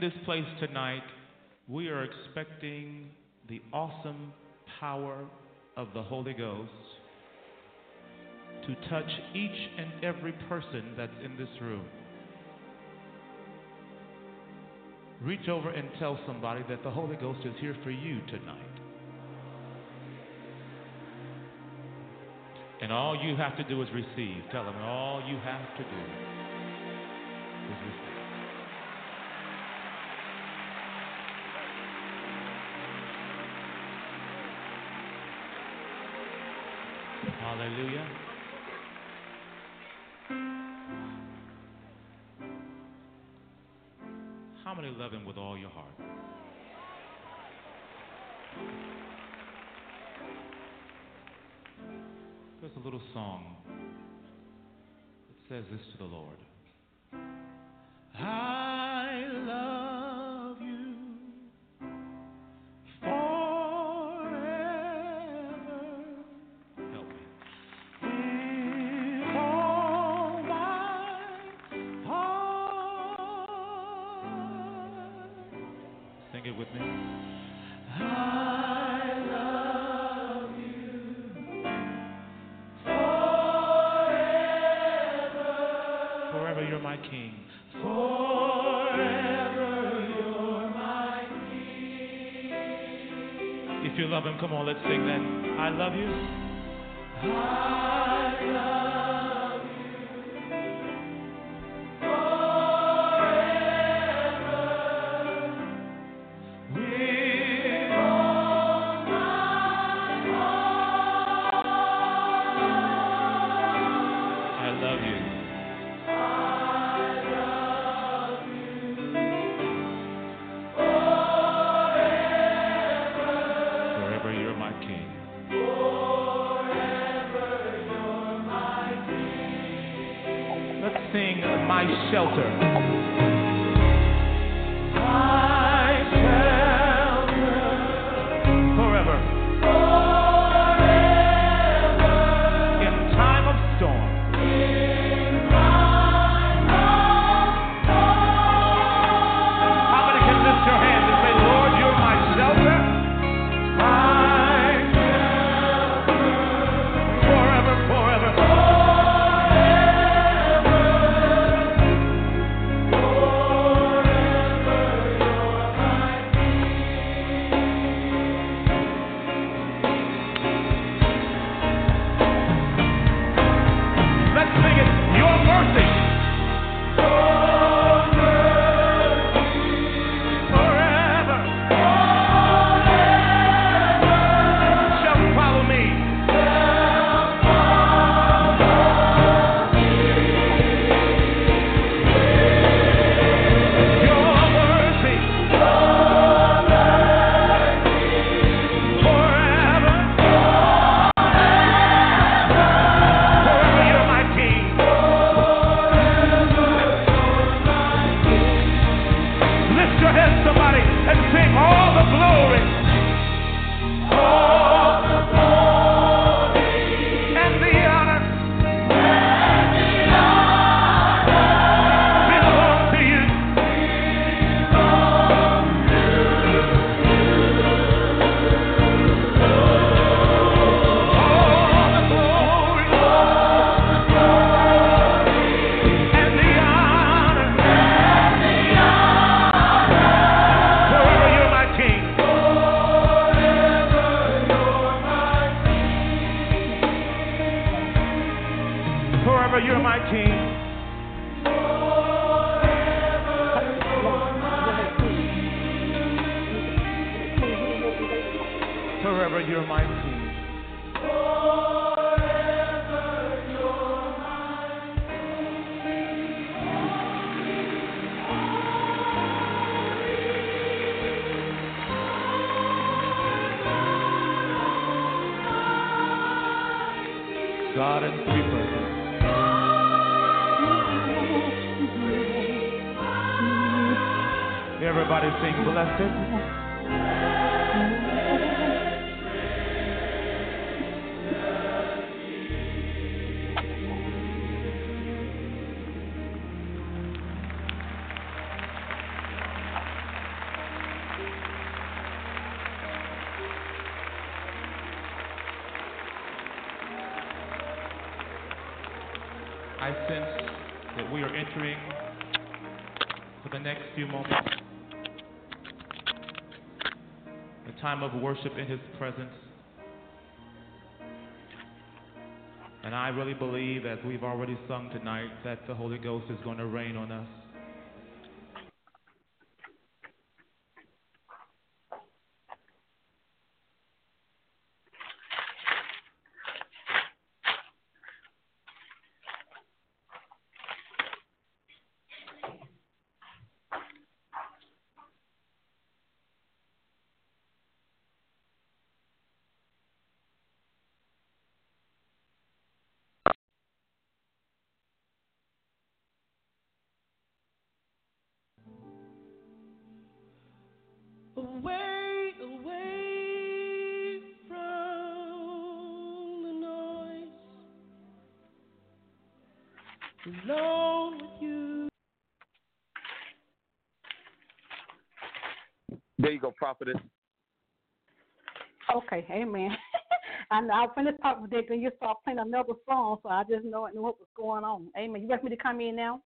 this place tonight, we are expecting the awesome power of the Holy Ghost to touch each and every person that's in this room. Reach over and tell somebody that the Holy Ghost is here for you tonight. And all you have to do is receive. Tell them all you have to do is receive. Hallelujah. How many love him with all your heart? There's a little song that says this to the Lord. I love you forever. Help me. With all my heart. Sing it with me. I love you forever. Forever you're my king. Forever you're my king. If you love him, come on, let's sing that. I love you. I love you forever. With all my heart. I love you. Forever you're my king. Let's sing My Shelter. My shelter. Forever. In time of storm. How many can lift your hands and say, Lord, you're my shelter? My shelter. Forever, forever. Let's sing it. Your mercy. Forever. Shall follow me. Your mercy. Forever. Forever you're my king. Lift your head, somebody, and sing all the glory. All the glory. And the honor. Belong to you. All the glory. And the honor. Forever you're my king. Forever you're my king. Forever you're my king. God in three persons. Everybody sing blessed. I sense that we are entering for the next few moments a time of worship in His presence. And I really believe, as we've already sung tonight, that the Holy Ghost is going to rain on us. Away, away from the noise, alone with you. There you go, prophetess. Okay, amen. I was finished talking with Dick, and you start playing another song, so I just knew what was going on. Amen. You want me to come in now?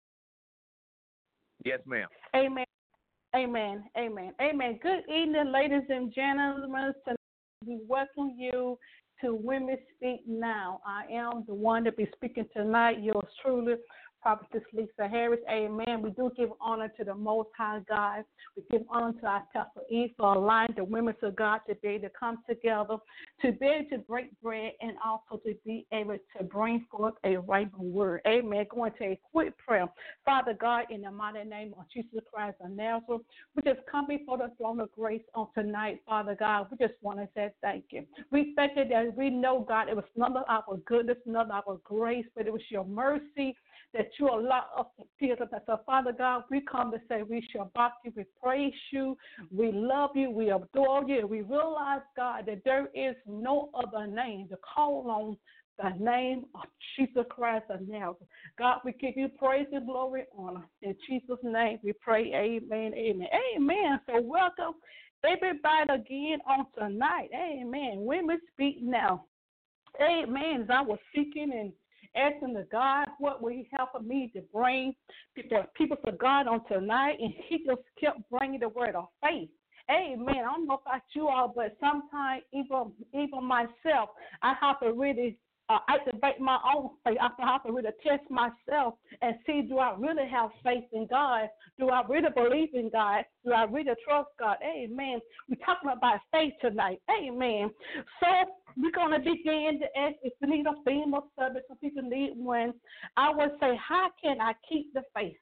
Yes, ma'am. Amen. Amen. Amen. Amen. Good evening, ladies and gentlemen. We welcome you to Women Speak Now. I am the one to be speaking tonight, yours truly, Prophetess Lisa Harris. Amen. We do give honor to the Most High God. We give honor to our Pastor Eve for allowing the women of God to be able to come together, to be able to break bread, and also to be able to bring forth a right word. Amen. Going to a quick prayer. Father God, in the mighty name of Jesus Christ of Nazareth, we just come before the throne of grace on tonight, Father God. We just want to say thank you. We thank you that we know, God, it was none of our goodness, none of our grace, but it was your mercy that you allow us to feel that. So, Father God, we come to say we shall back you, we praise you, we love you, we adore you. We realize, God, that there is no other name to call on the name of Jesus Christ of Nazareth. God, we give you praise and glory and honor. In Jesus' name we pray, amen, amen. Amen. So welcome everybody again on tonight. Amen. Women Speak Now. Amen. As I was seeking and asking the God what will He have for me to bring people to God on tonight, and He just kept bringing the word of faith. Amen. I don't know about you all, but sometimes even myself, I have to really activate my own faith. I have to really test myself and see, do I really have faith in God? Do I really believe in God? Do I really trust God? Amen. We're talking about faith tonight. Amen. So we're going to begin to ask if we need a theme of service. Some people need one. I would say, how can I keep the faith?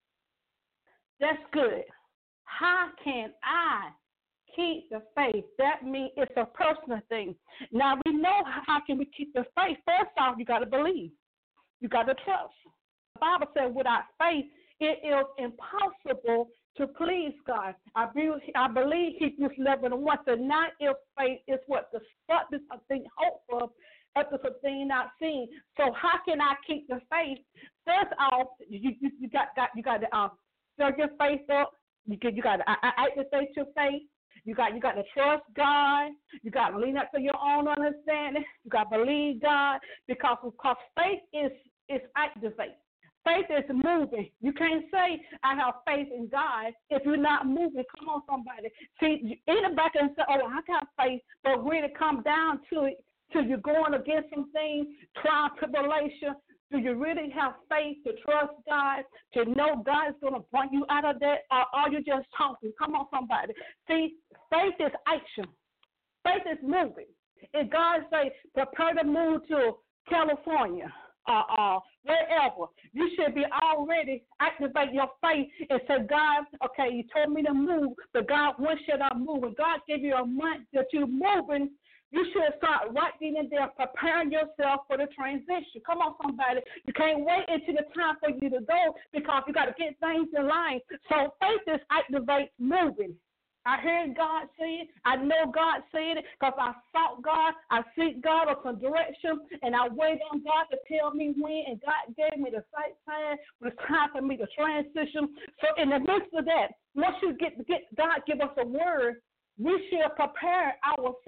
That's good. How can I keep the faith? That means it's a personal thing. Now, we know how can we keep the faith. First off, you got to believe. You got to trust. The Bible says without faith, it is impossible to please God. I believe Hebrews 11:1 said, not if faith is what the substance of things hoped for, evidence of things not seen. So how can I keep the faith? First off, you got to stir your faith up. You got to activate your faith. You got to trust God. You got to lean up to your own understanding. You got to believe God because faith is activate. Faith is moving. You can't say, I have faith in God if you're not moving. Come on, somebody. See, anybody can say, oh, I got faith, but when it comes down to it, till you're going against some things, trial, tribulation, do you really have faith to trust God, to know God is going to bring you out of that, or are you just talking? Come on, somebody. See, faith is action. Faith is moving. If God say, prepare to move to California, wherever, you should be already activate your faith and say, God, okay, you told me to move, but God, when should I move? When God gave you a month that you're moving, you should start right then and there preparing yourself for the transition. Come on, somebody. You can't wait until the time for you to go because you got to get things in line. So faith is activate moving. I heard God say it. I know God said it because I sought God. I seek God for some direction, and I waited on God to tell me when, and God gave me the right time. It was time for me to transition. So in the midst of that, once you get God give us a word, we should prepare ourselves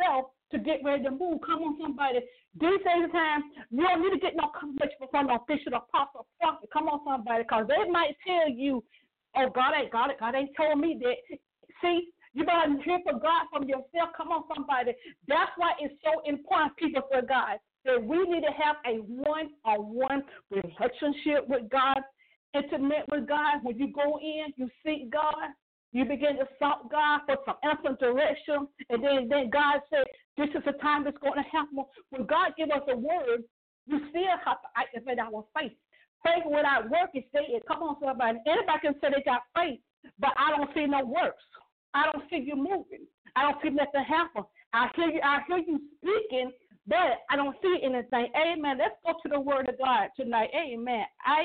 to get ready to move. Come on, somebody. These days of time, you don't need to get no confirmation from no official apostle prophet. Come on, somebody, because they might tell you, oh, God ain't got it. God ain't told me that. See, you better hear from God from yourself. Come on, somebody. That's why it's so important, people, for God, that we need to have a one-on-one relationship with God, intimate with God. When you go in, you seek God. You begin to sought God for some answer direction, and then God said, this is the time that's going to happen. When God gives us a word, you still have to activate our faith. Faith without work is dead. Come on, somebody. Anybody can say they got faith, but I don't see no works. I don't see you moving. I don't see nothing happen. I hear you speaking, but I don't see anything. Amen. Let's go to the word of God tonight. Amen.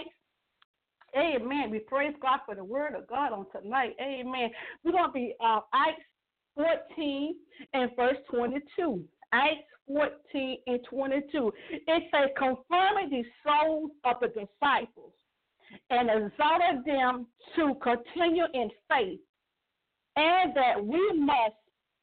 Amen. We praise God for the word of God on tonight. Amen. We're going to be Acts 14 and verse 22. Acts 14 and 22. It says, confirming the souls of the disciples and exhorted them to continue in faith, and that we must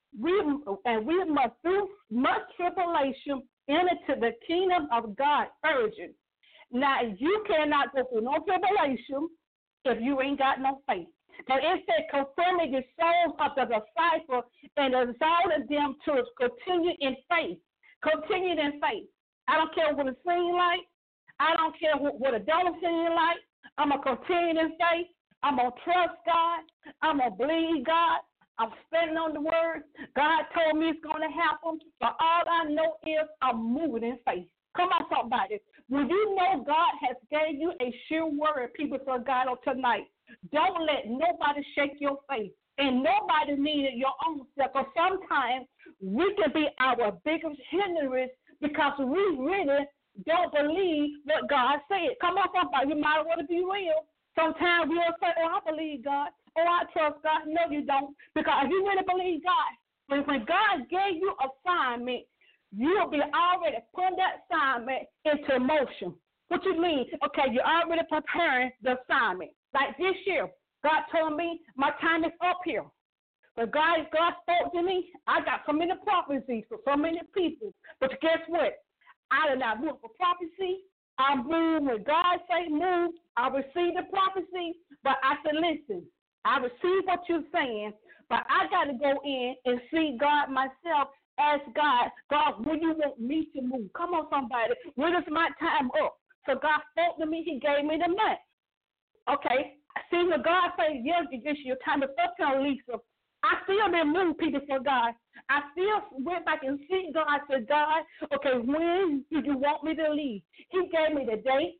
through much tribulation enter the kingdom of God urgent. Now, you cannot go through no tribulation if you ain't got no faith. But it said, confirming the souls of the disciples and exalted them to continue in faith. Continue in faith. I don't care what it seems like. I don't care what it don't seem like. I'm going to continue in faith. I'm going to trust God. I'm going to believe God. I'm standing on the word. God told me it's going to happen. But all I know is I'm moving in faith. Come on, somebody. When you know God has gave you a sure word, people for God on tonight, don't let nobody shake your faith. And nobody needed your own self. Because sometimes we can be our biggest hindrance because we really don't believe what God said. Come on, somebody. You might want to be real. Sometimes we'll say, oh, I believe God. Oh, I trust God. No, you don't. Because if you really believe God, when God gave you assignment, you'll be already putting that assignment into motion. What you mean? Okay, you're already preparing the assignment. Like this year, God told me my time is up here. But God spoke to me. I got so many prophecies for so many people. But guess what? I did not move for prophecy. I moved when God say move. I received the prophecy. But I said, listen, I received what you're saying, but I got to go in and see God myself. Ask God, when you want me to move? Come on, somebody. When is my time up? So God spoke to me. He gave me the month. Okay. See, when God said, yes, your time is up here, Lisa. I still didn't move people for God. I still went back and see God. I said, God, okay, when do you want me to leave? He gave me the date.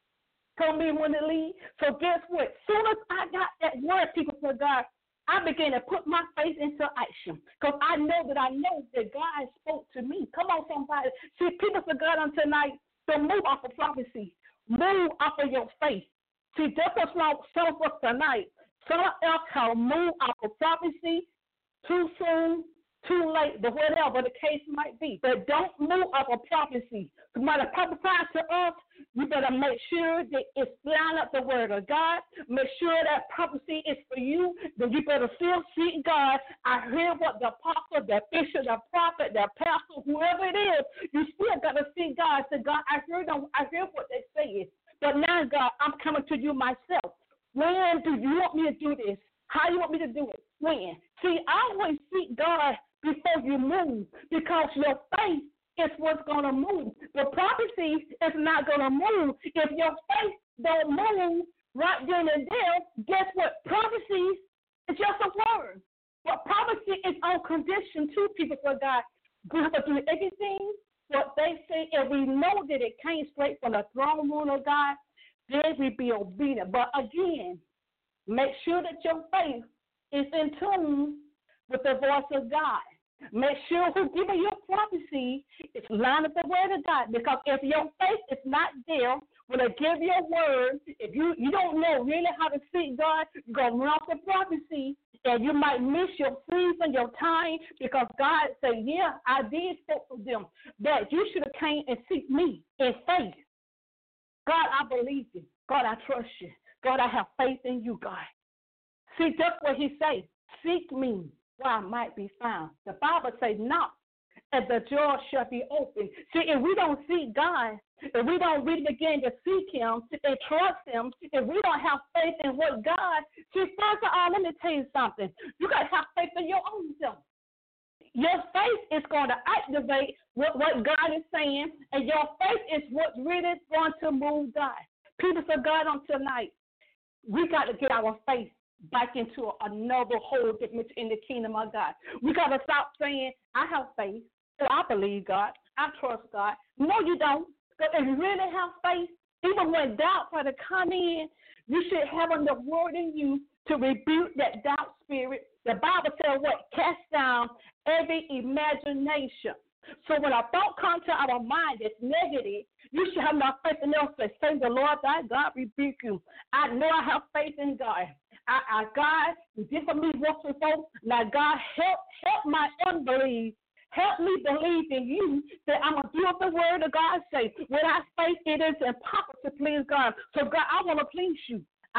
Told me when to leave. So guess what? Soon as I got that word, people for God, I began to put my faith into action because I know that God spoke to me. Come on, somebody. See, people for God on tonight, so move off of prophecy. Move off of your faith. See, that's what's wrong with some of us tonight. Someone else have moved off of prophecy too soon, too late, but whatever the case might be. But don't move off of prophecy. Somebody prophesies to us, you better make sure that it's line up the word of God. Make sure that prophecy is for you. Then you better still seek God. I hear what the apostle, the bishop, the prophet, the pastor, whoever it is, you still got to seek God. Say, God, I hear what they say. But now, God, I'm coming to you myself. When do you want me to do this? How do you want me to do it? When? See, I always seek God before you move because your faith is what's going to move. The prophecy is not going to move. If your faith don't move right then and there, guess what? Prophecy is just a word. But prophecy is on condition too, people for God. God will do everything what they say, and we know that it came straight from the throne room of God. Then we be obedient. But again, make sure that your faith is in tune with the voice of God. Make sure who giving your prophecy is line up the word of God. Because if your faith is not there, when they give your word, if you don't know really how to seek God, you're going to run off the prophecy, and you might miss your season, your time, because God said, yeah, I did spoke to them, but you should have came and seek me in faith. God, I believe you. God, I trust you. God, I have faith in you, God. See, that's what he said. Seek me while I might be found. The Bible says, knock, and the door shall be open. See, if we don't seek God, if we don't really begin to seek Him and trust Him, if we don't have faith in what God, see, first of all, let me tell you something. You got to have faith in your own self. Your faith is going to activate what God is saying, and your faith is what's really going to move God. People of God, on tonight, we got to get our faith back into another whole dimension in the kingdom of God. We got to stop saying, I have faith, or I believe God, I trust God. No, you don't. But if you really have faith, even when doubt try to come in, you should have enough word in you to rebuke that doubt spirit. The Bible says what? Cast down every imagination. So when a thought comes to our mind that's negative, you should have enough faith in us to say, the Lord thy God rebuke you. I know I have faith in God. God, you did for me once before. Now, God, help my unbelief. Help me believe in you that I'm going to do what the word of God says. Without faith, it is impossible to please God. So, God, I want to please you.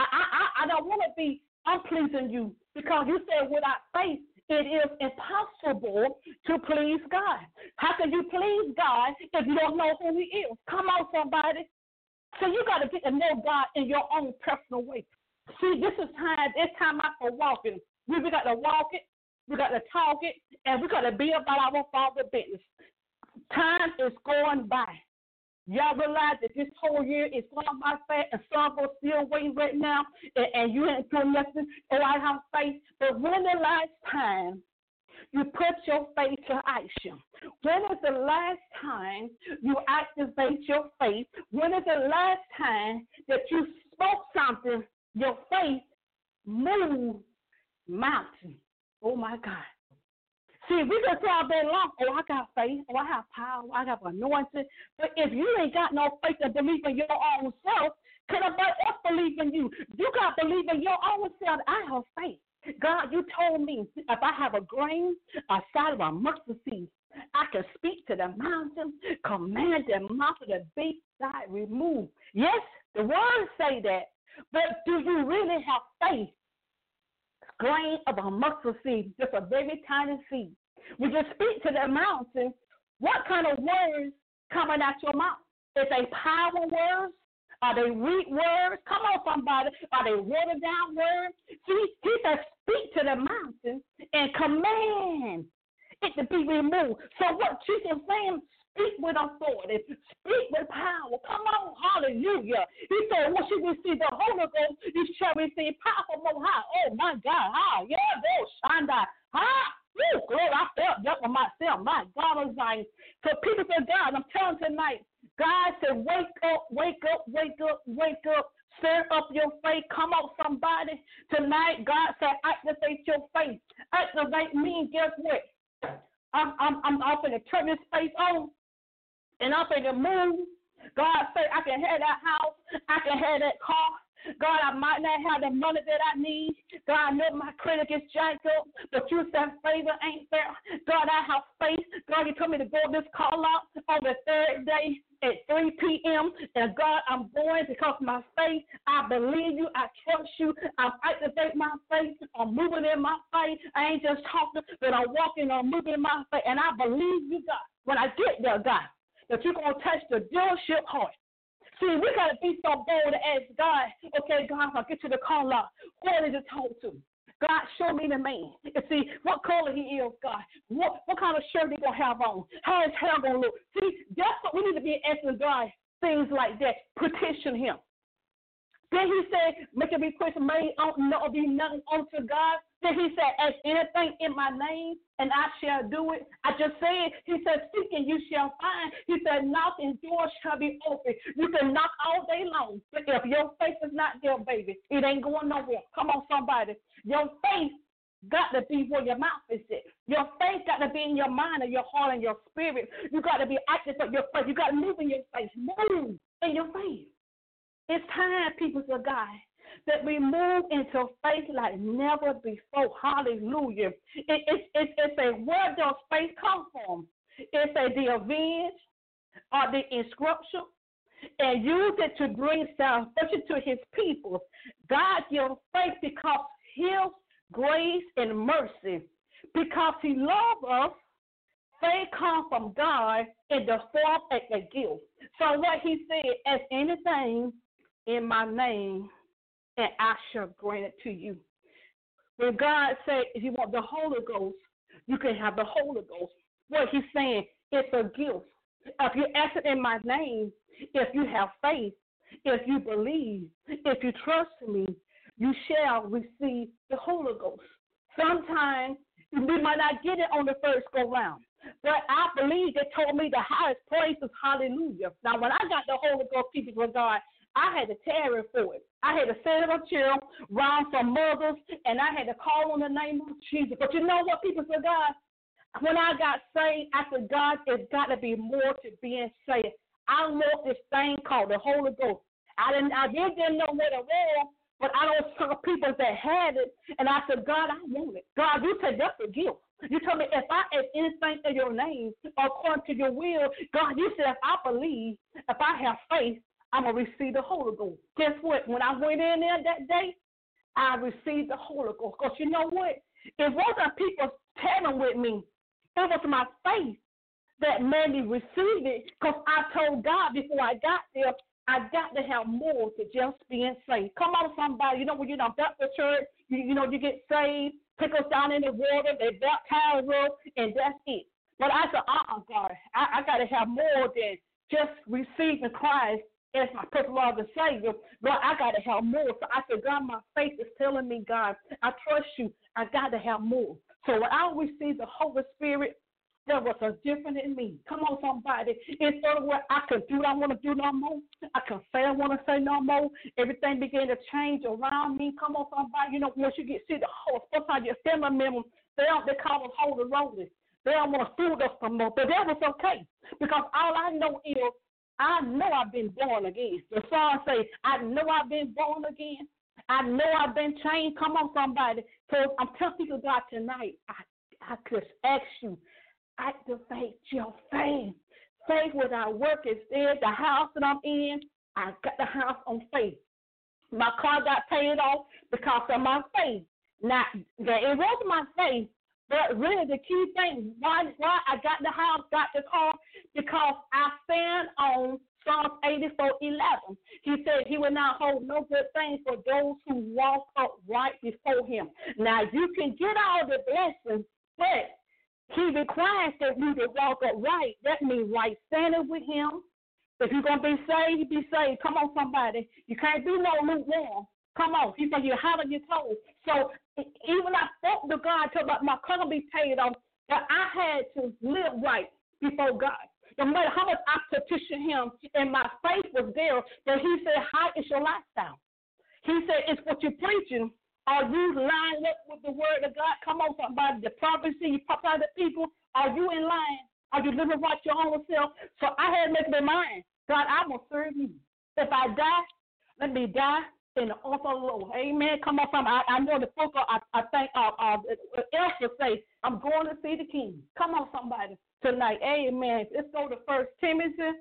I don't want to be unpleasing you because you said without faith, it is impossible to please God. How can you please God if you don't know who He is? Come on, somebody. So you got to get to know God in your own personal way. See, this is time. It's time out for walking. We got to walk it. We got to talk it, and we got to be about our Father's business. Time is going by. Y'all realize that this whole year is going by fast, and some are still waiting right now, and you ain't doing nothing. Oh, I have faith. But when the last time you put your faith to action? When is the last time you activate your faith? When is the last time that you spoke something, your faith moved mountains? Oh, my God. See, we can say all day long, oh, I got faith, oh, I have power, I have anointing. But if you ain't got no faith to believe in your own self, can nobody else believe in you? You got to believe in your own self. I have faith. God, you told me if I have a grain, a side of a mustard seed, I can speak to the mountain, command the mountain to be side removed. Yes, the words say that, but do you really have faith? Grain of a mustard seed, just a very tiny seed. When you speak to the mountain, what kind of words coming out your mouth? Is they power words? Are they weak words? Come on, somebody. Are they watered down words? See, he said speak to the mountain and command it to be removed. So what Jesus is saying, speak with authority, speak with power. Come on, hallelujah. He said, once you receive the Holy Ghost, you shall receive power from on high. Oh, my God. Yeah, Shanda. Glory, I felt that for myself. My God is like, so people say, God, I'm telling tonight, God said, wake up, wake up, wake up, wake up. Stir up your faith. Come on, somebody. Tonight, God said, activate your faith. Activate means, guess what? I'm off in to turn this faith on. And I'm going to move. God say, I can have that house. I can have that car. God, I might not have the money that I need. God, I know my credit is jacked up, but you said favor ain't fair. God, I have faith. God, you told me to go this call out on the third day at 3 p.m. And God, I'm going because my faith, I believe you. I trust you. I'm activating my faith. I'm moving in my faith. I ain't just talking, but I'm walking. I'm moving in my faith. And I believe you, God. When I get there, God, that you're going to touch the dealership heart. See, we got to be so bold to ask God, okay, God, if I get to the call out, who did you talk to? God, show me the man. And see, what color he is, God. What kind of shirt he going to have on? How his hair going to look? See, that's what we need to be asking God, things like that. Petition him. Then he said, make a request made no be nothing unto God. Then he said, ask anything in my name, and I shall do it. I just said, he said, seek and you shall find. He said, knock and doors shall be open. You can knock all day long, but if your faith is not there, baby, it ain't going nowhere. Come on, somebody. Your faith got to be where your mouth is at. Your faith got to be in your mind and your heart and your spirit. You got to be active for your faith. You got to move in your faith. Move in your faith. It's time, people of God, that we move into faith like never before. Hallelujah. It's a where does faith come from? It's the avenge or the instruction and use it to bring salvation to his people. God gives faith because his grace and mercy, because he loves us Faith comes from God in the form of a gift. So what he said, as anything in my name, and I shall grant it to you. When God said, if you want the Holy Ghost, you can have the Holy Ghost. What he's saying, it's a gift. If you ask it in my name, if you have faith, if you believe, if you trust me, you shall receive the Holy Ghost. Sometimes we might not get it on the first go round, but I believe they told me the highest praise is hallelujah. Now, when I got the Holy Ghost, people of God, I had to tarry for it. I had to sit in a chair, round some mothers, and I had to call on the name of Jesus. But you know what, people of God? When I got saved, I said, God, there's got to be more to being saved. I want this thing called the Holy Ghost. I really didn't know what it was, but I don't saw people that had it, and I said, God, I want it. God, you said that's a gift. You told me if I ask anything in your name, according to your will, God, you said if I believe, if I have faith, I'm going to receive the Holy Ghost. Guess what? When I went in there that day, I received the Holy Ghost. Because you know what? It wasn't people telling with me. It was my faith that made me receive it, because I told God before I got there, I got to have more to just being saved. Come on, somebody. You know, when you're in a Baptist church, you know, you get saved, pick us down in the water, they baptize us, and that's it. But I said, God, I got to have more than just receiving Christ as my personal Lord and Savior. But I got to have more. So I said, God, my faith is telling me, God, I trust you. I got to have more. So when I received the Holy Spirit, there was a difference in me. Come on, somebody. Instead of what I could do, I want to do no more. I can say I want to say no more. Everything began to change around me. Come on, somebody. You know, once you get see the whole, sometimes your family members, they call us holy rollers. They don't want to fool us no more. But that was okay, because all I know is I know I've been born again. The song say, I know I've been born again. I know I've been changed. Come on, somebody. So I'm telling people, God, tonight, I could ask you, activate your faith. Faith without work is dead. The house that I'm in, I got the house on faith. My car got paid off because of my faith. Now, it wasn't my faith, but really the key thing, why I got the house, got the car, because I stand on Psalms 84:11. He said he will not hold no good thing for those who walk upright before him. Now, you can get all the blessings, but he requires that you to walk upright. That means right standing with him. If you're going to be saved, be saved. Come on, somebody. You can't be no lukewarm. Come on. He said you're hot on your toes. So even I spoke to God till my car be paid off, but I had to live right before God. No matter how much I petitioned him, and my faith was there, but he said, how is your lifestyle? He said, it's what you're preaching. Are you lined up with the word of God? Come on, somebody. The prophecy, you pop out the people. Are you in line? Are you living right your own self? So I had to make my mind. God, I'm going to serve you. If I die, let me die in the altar of the Lord. Amen. Come on, somebody. I know the book, I think Esther say, I'm going to see the king. Come on, somebody, tonight. Amen. Let's go to 1 Timothy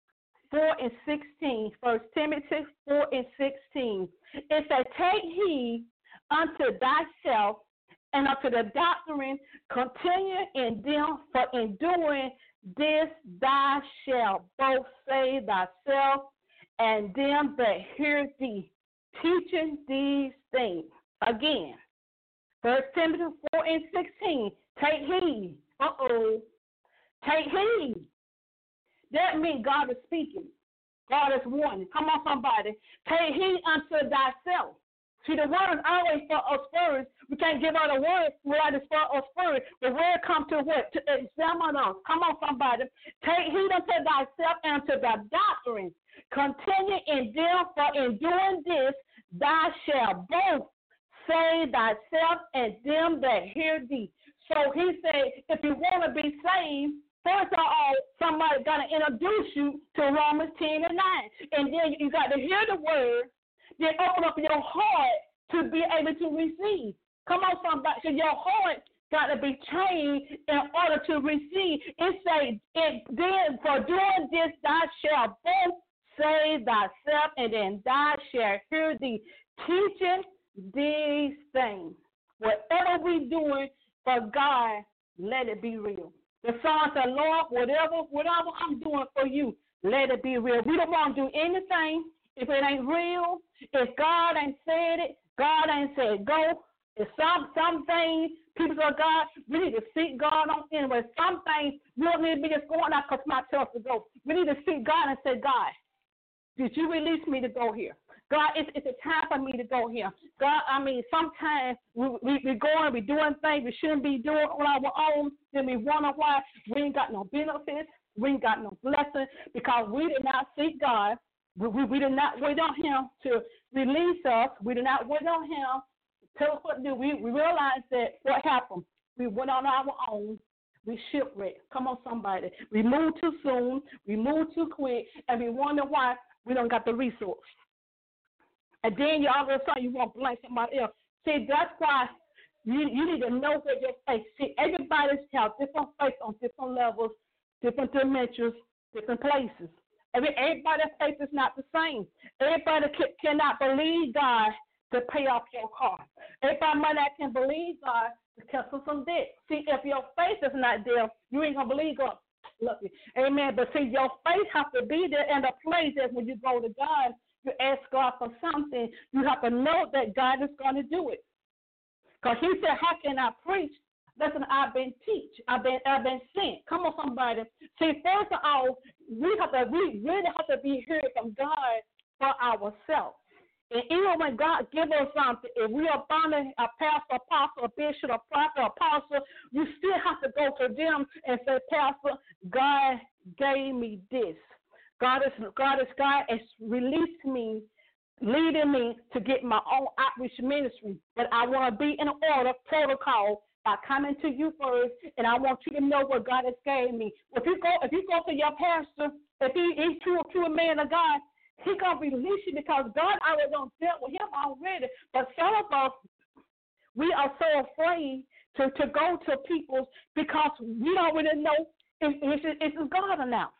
4:16. 1 Timothy 4:16. It says, take heed unto thyself and unto the doctrine, continue in them, for in doing this thou shalt both save thyself and them that hear thee, teaching these things. Again, 1 Timothy 4:16. Take heed. Take heed. That means God is speaking. God is warning. Come on, somebody. Take heed unto thyself. See, the word is always for us first. We can't give out a word without it's for us first. The word comes to what? To examine us. Come on, somebody. Take heed unto thyself and to the doctrine. Continue in them, for in doing this thou shalt both save thyself and them that hear thee. So he said, if you want to be saved, first of all, somebody got to introduce you to Romans 10:9. And then you got to hear the word, then open up your heart to be able to receive. Come on, somebody. So your heart got to be changed in order to receive. It says, then for doing this, thou shalt both save thyself, and then thou shalt hear thee, teaching these things. Whatever we doing for God, let it be real. The song said, Lord, whatever I'm doing for you, let it be real. We don't want to do anything if it ain't real. If God ain't said it, God ain't said go. If some things, people of God, we need to seek God on anyway. Some things we don't need to be just going out because my tells to go. We need to seek God and say, God, did you release me to go here? God, it's a time for me to go here. God, sometimes we going, we doing things we shouldn't be doing on our own. Then we wonder why we ain't got no benefits. We ain't got no blessing because we did not seek God. We did not wait on him to release us. We did not wait on him to tell us what to do. We realized that what happened. We went on our own. We shipwrecked. Come on, somebody. We moved too soon. We moved too quick. And we wonder why we don't got the resource. And then you all of a sudden you want to blame somebody else. See, that's why you need to know where your faith. See, everybody's have different faith on different levels, different dimensions, different places. Everybody's faith is not the same. Everybody cannot believe God to pay off your car. Everybody might not can believe God to cancel some debt. See, if your faith is not there, you ain't going to believe God. Love you. Amen. But see, your faith has to be there in the place that when you go to God, you ask God for something, you have to know that God is going to do it. Because he said, how can I preach? Listen, I've been teach. I've been sent. Come on, somebody. See, first of all, we really have to be heard from God for ourselves. And even when God gives us something, if we are finding a pastor, apostle, a bishop, a prophet, apostle, you still have to go to them and say, Pastor, God gave me this. God has released me, leading me to get my own outreach ministry. But I want to be in order, protocol, by coming to you first, and I want you to know what God has gave me. If you go to your pastor, if he's true a man of God, he's going to release you because God already done dealt with him already. But some of us, we are so afraid to go to people because we don't really know if it's God or not.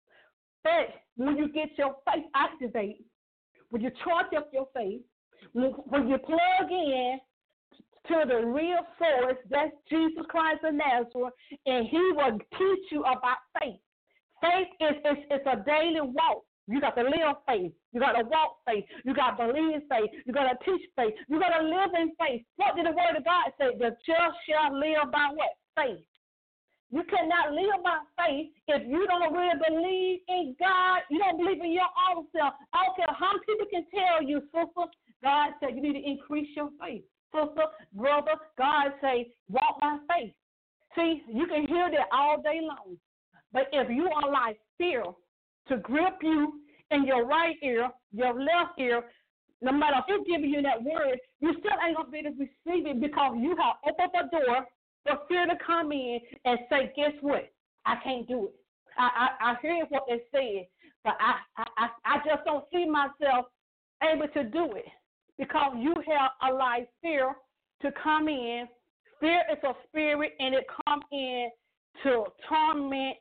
But when you get your faith activated, when you charge up your faith, when you plug in to the real source, that's Jesus Christ of Nazareth, and he will teach you about faith. Faith is a daily walk. You got to live faith. You got to walk faith. You got to believe faith. You got to teach faith. You got to live in faith. What did the word of God say? The just shall live by what? Faith. You cannot live by faith if you don't really believe in God. You don't believe in your own self. I don't care how many people can tell you, sister, God said you need to increase your faith. Sister, brother, God say walk by faith. See, you can hear that all day long. But if you allow fear to grip you in your right ear, your left ear, no matter who's giving you that word, you still ain't going to be able to receive it because you have opened the door for fear to come in and say, guess what? I can't do it. I hear what they said, but I just don't see myself able to do it because you have allowed fear to come in. Fear is a spirit, and it comes in to torment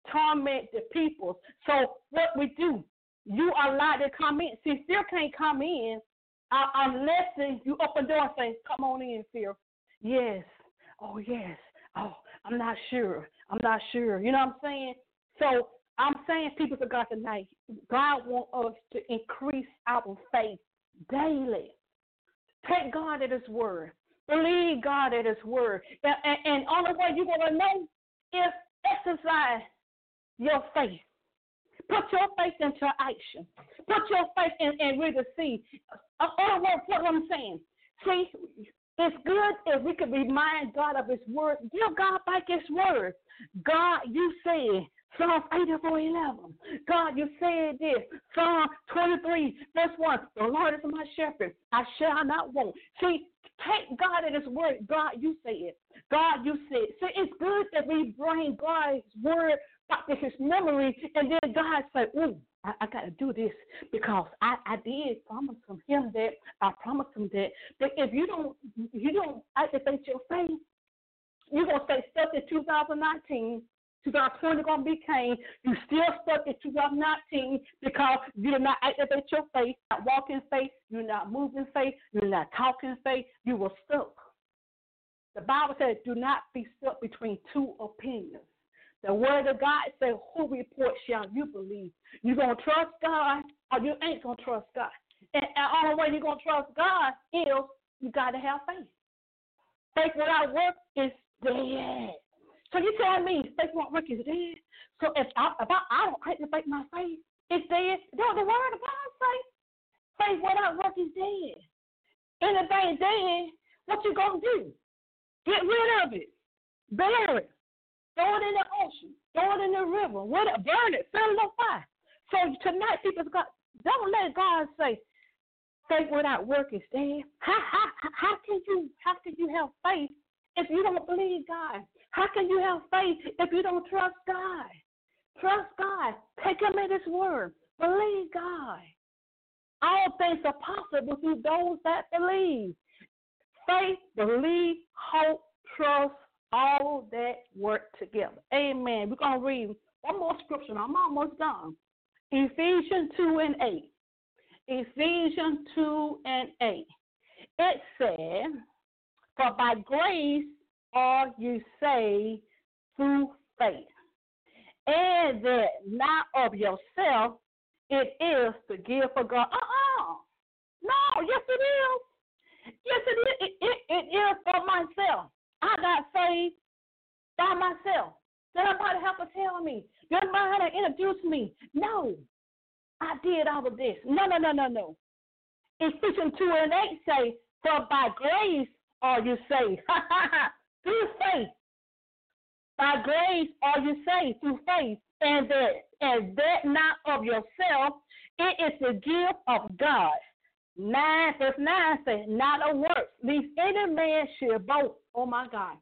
the people. So what we do, you allow it to come in. See, fear can't come in unless you open the door and say, come on in, fear. Yes. Oh, yes. Oh, I'm not sure. You know what I'm saying? So I'm saying, people of God tonight, God wants us to increase our faith daily. Take God at his word. Believe God at his word. And only way you're going to know is exercise your faith. Put your faith into action. Put your faith in really see. Other words, what I'm saying. See, it's good if we could remind God of his word. Give God back his word. God, you said, Psalm 84:11. God, you said this. Psalm 23, verse 1. The Lord is my shepherd. I shall not want. See, take God at his word. God, you said. God, you said. See, it's good that we bring God's word back to his memory, and then God said, ooh, I got to do this because I did promise him that. I promised him that. But if you don't activate your faith, you're going to stay stuck in 2019. 2020 going to be came. You still stuck in 2019 because you did not activate your faith, not walk in faith, you're not moving faith, you're not talking faith, you were stuck. The Bible says do not be stuck between two opinions. The word of God says, who report shall you believe? You going to trust God or you ain't going to trust God? And the only way you're going to trust God is you got to have faith. Faith without work is dead. So you tell me faith without work is dead? So if I don't activate my faith, it's dead. No, the word of God says faith without work is dead. Anything dead, what you going to do? Get rid of it. Bury it. Throw it in the ocean. Throw it in the river. Burn it. Set it on fire. So tonight, people, don't let God say faith without work is dead. How can you have faith if you don't believe God? How can you have faith if you don't trust God? Trust God. Take Him at His word. Believe God. All things are possible through those that believe. Faith, believe, hope, trust, all that work together. Amen. We're going to read one more scripture. I'm almost done. Ephesians 2 and 8. Ephesians 2 and 8. It said, for by grace are you saved through faith, and that not of yourself, it is the gift of God. No, yes it is. Yes it is. It is for myself. I got saved by myself. Did nobody have to tell me? Did nobody have to introduce me? No. I did all of this. No. Ephesians 2 and 8 say, for by grace are you saved. Through faith. By grace are you saved through faith. And that not of yourself, it is the gift of God. Verse 9 says, not of works, lest any man should boast. Oh my God.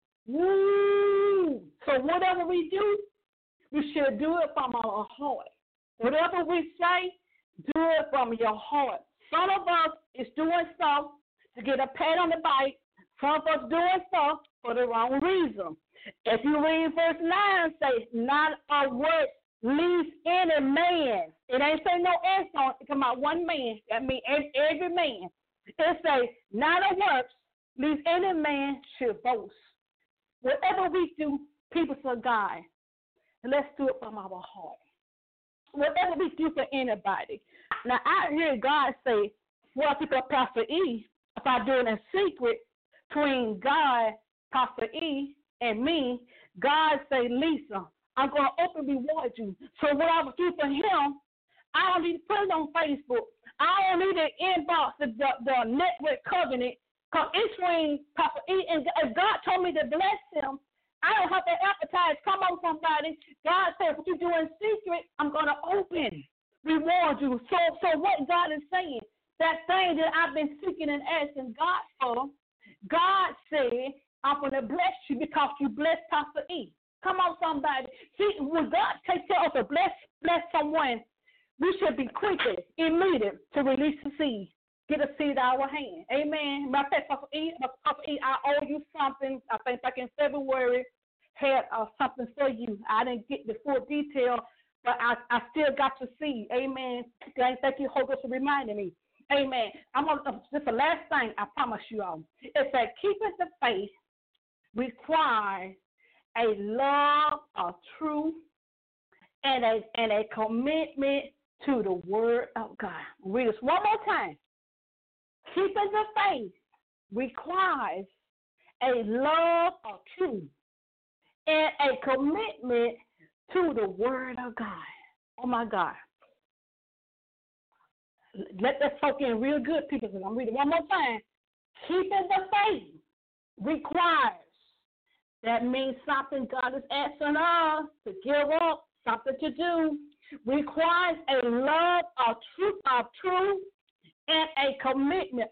Woo! So whatever we do, we should do it from our heart. Whatever we say, do it from your heart. Some of us is doing stuff to get a pat on the back. Some of us doing stuff for the wrong reason. If you read verse 9, say, not of works, least any man. It ain't say no S on it. It's about one man. That means every man. It say, not of works, least any man should boast. Whatever we do, people say, God, let's do it from our heart. Whatever we do for anybody. Now, I hear God say, well, I pick up Pastor E, if I do it in secret between God, Pastor E, and me, God say, Lisa, I'm going to openly reward you. So what I would do for him, I don't need to put it on Facebook. I don't need to inbox the network covenant because it's between Pastor E and God told me to bless him. I don't have to advertise. Come on, somebody. God said, what you do in secret, I'm going to open, reward you. So what God is saying, that thing that I've been seeking and asking God for, God said, I'm going to bless you because you blessed Pastor E. Come on, somebody. See, when God takes care of to bless someone, we should be quickly, immediate to release the seed. Get a seed out of our hand. Amen. Matter of fact, Pastor E, I owe you something. I think back in February, had something for you. I didn't get the full detail, but I still got your seed. Amen. Thank you, Holy Ghost, for reminding me. Amen. This is the last thing I promise you all. It's that keeping the faith requires a love of truth and a commitment to the word of God. Read this one more time. Keeping the faith requires a love of truth and a commitment to the word of God. Oh, my God. Let that soak in real good, people. I'm going to read it one more time. Keeping the faith requires. That means something God is asking us to give up, something to do. Requires a love of truth and a commitment.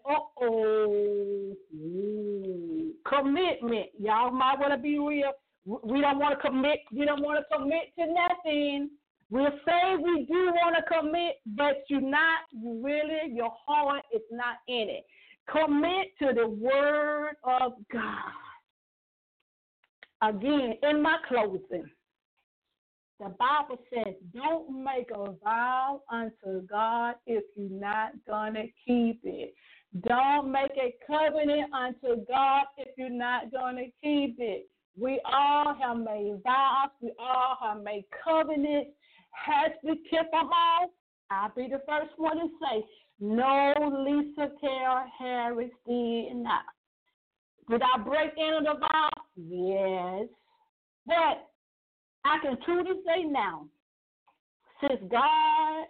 Commitment. Y'all might want to be real. We don't want to commit. We don't want to commit to nothing. We'll say we do want to commit, but you're not really, your heart is not in it. Commit to the word of God. Again, in my closing, the Bible says, don't make a vow unto God if you're not going to keep it. Don't make a covenant unto God if you're not going to keep it. We all have made vows. We all have made covenants. Has we kept them all? I'll be the first one to say, no, Lisa Carol Harris did not. Did I break any of the vow? Yes. But I can truly say now, since God,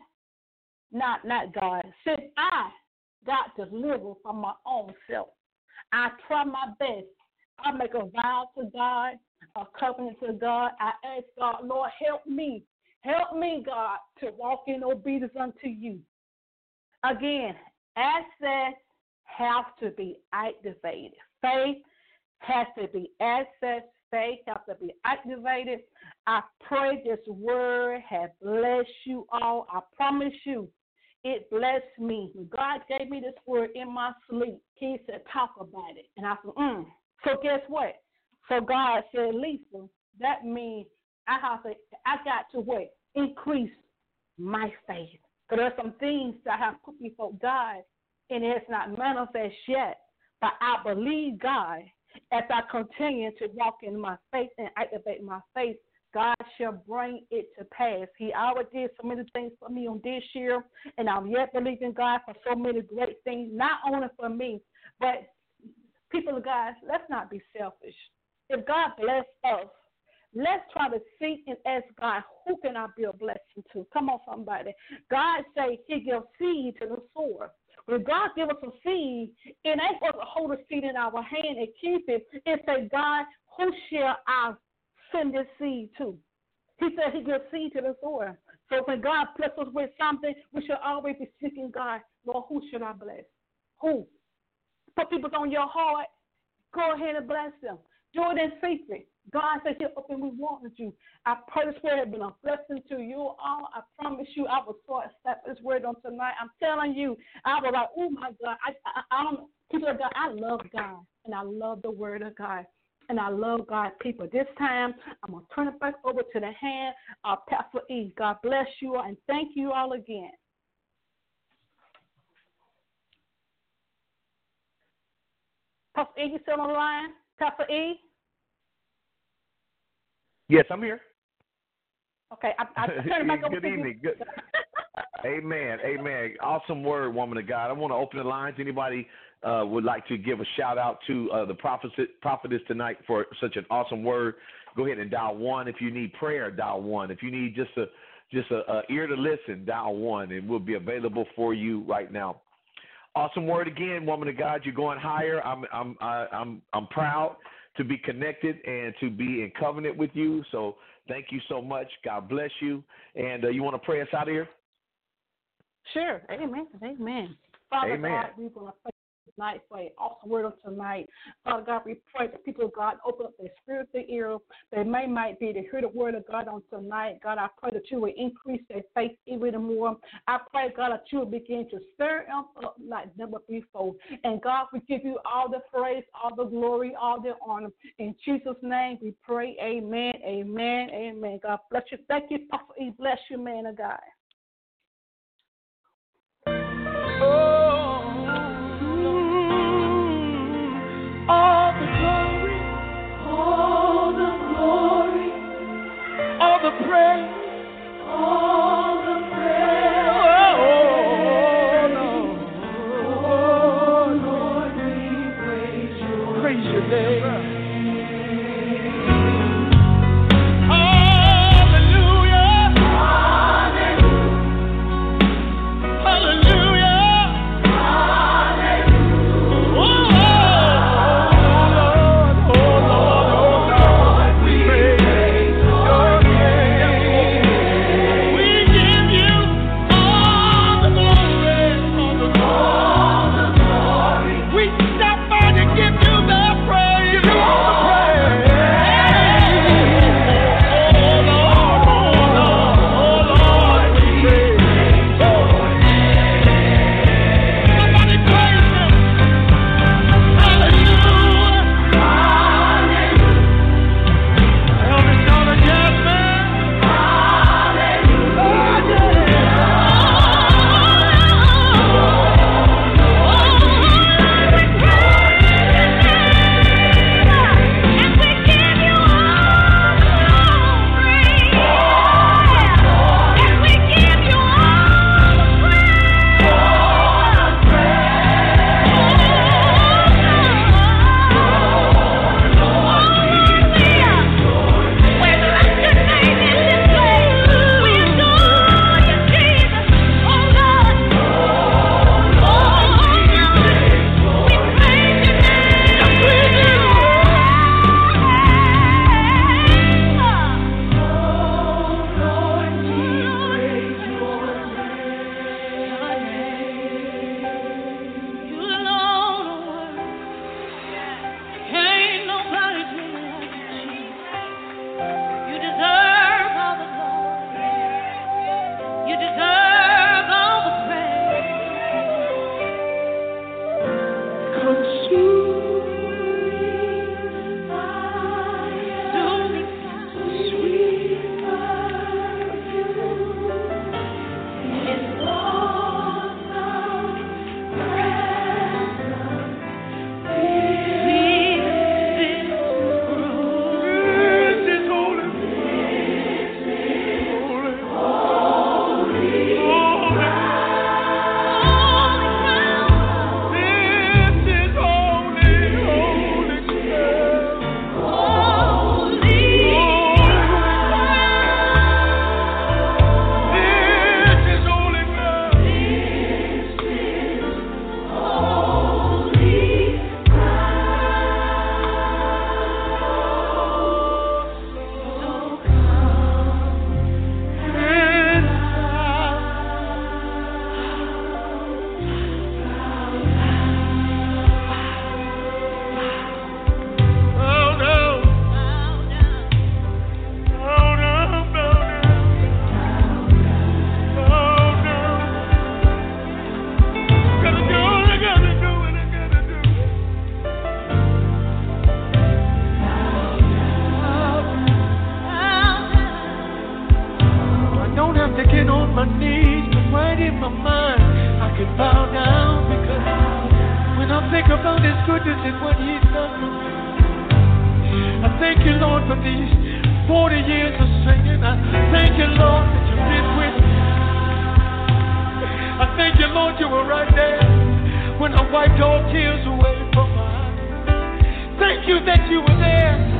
not God, since I got delivered from my own self, I try my best. I make a vow to God, a covenant to God. I ask God, Lord, help me. Help me, God, to walk in obedience unto you. Again, access has to be activated. Faith has to be accessed. Faith has to be activated. I pray this word has blessed you all. I promise you, it blessed me. When God gave me this word in my sleep, he said, talk about it. And I said, So guess what? So God said, Lisa, that means I got to what? Increase my faith. Because there's some things that I have put before God, and it's not manifest yet. But I believe God, as I continue to walk in my faith and activate my faith, God shall bring it to pass. He already did so many things for me on this year, and I'm yet believing God for so many great things, not only for me, but people of God, let's not be selfish. If God bless us, let's try to seek and ask God, who can I be a blessing to? Come on, somebody. God say he gives seed to the sower. When God gives us a seed, it ain't for us to hold a seed in our hand and keep it. It says, God, who shall I send this seed to? He said he gives seed to the sower. So when God blesses us with something, we should always be seeking God. Lord, who should I bless? Who? Put people on your heart. Go ahead and bless them. Do it in secret. God says he'll open rewards with you. I pray this word has been a blessing to you all. I promise you I will so accept this word on tonight. I'm telling you, I was like, oh, my God. I don't, people of God, I love God, and I love the word of God, and I love God's people. This time, I'm going to turn it back over to the hand of Pastor E. God bless you all, and thank you all again. Pastor E, you still on the line? Pastor E? Yes, I'm here. Okay, I turn it back over Good to evening. you. Good. Amen. Amen. Awesome word, woman of God. I want to open the lines. Anybody would like to give a shout out to the prophetess tonight for such an awesome word? Go ahead and dial 1. If you need prayer, dial 1. If you need just a ear to listen, dial 1, and we'll be available for you right now. Awesome word again, woman of God. You're going higher. I'm proud to be connected and to be in covenant with you. So thank you so much. God bless you. And you want to pray us out of here? Sure. Amen. Amen. Father Amen. God, we want to pray tonight for an awesome word of tonight. Father God, we pray that people of God open up their spiritual ear. They might be to hear the word of God on tonight. God, I pray that you will increase their faith even more. I pray, God, that you will begin to stir them up like never before. And God, we give you all the praise, all the glory, all the honor. In Jesus' name we pray. Amen. Amen. Amen. God bless you. Thank you, Pastor E. Bless you, man of God. All the glory, all the praise, oh Lord, we praise your name. Hallelujah, hallelujah. this is what he's done for me. I thank you, Lord, for these 40 years of singing. I thank you, Lord, that you've been with me. I thank you, Lord, you were right there when I wiped all tears away from my eyes. Thank you that you were there